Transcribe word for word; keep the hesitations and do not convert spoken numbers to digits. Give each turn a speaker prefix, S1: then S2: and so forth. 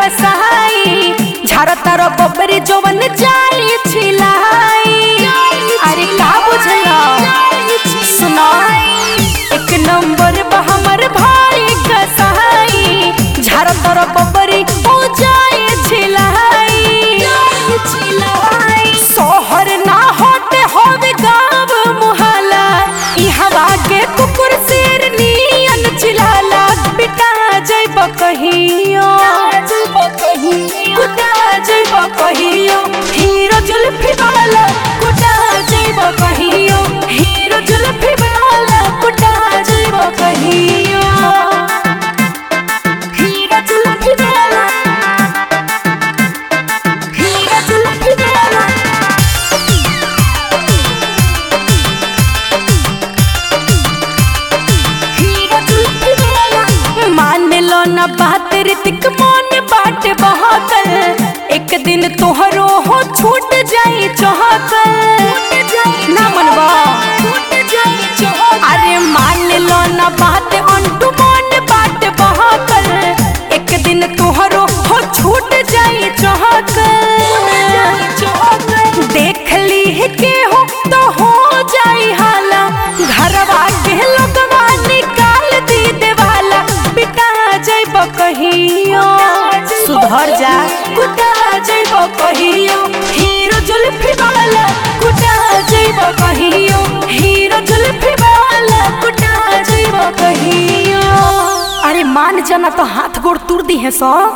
S1: कसाई झारतार बबरी जवन जाई छिलाई। अरे का बुझला सुना एक नंबर बा हमर भाई कसाई झारतार बबरी हो जाई छिलाई। शहर ना होते होवे गाँव मुहल्ला इहवा के कुकुर शेर नियन चिल्लाला। पिटा जइब कहियो कुटा जइब कहियो हीरो जुल्फी वाला कुटा जइब कहियो हीरो जुल्फी वाला कुटा जइब कहियो हीरो जुल्फी वाला हीरो जुल्फी वाला। मान लो ना बात ऋतिक मन बाट बहकल एक दिन तोहरो हो छूट जाई चहकल ना मनवा। अरे मान लो ना बात अंटू मन बाट बहकल एक दिन तोहरो हो छूट जाई चहकल। देख ली के हो तो हो जाई हाला घरवा के लोगवा निकाल दी देवाला। पिटा जइब कहियो सुधर जा कुटा जइब कहियो हीरो जुल्फी वाला कुटा जइब कहियो हीरो जुल्फी वाला कुटा जइब कहियो। अरे मान जाना तो हाथ गोड़ तुर दी है सो।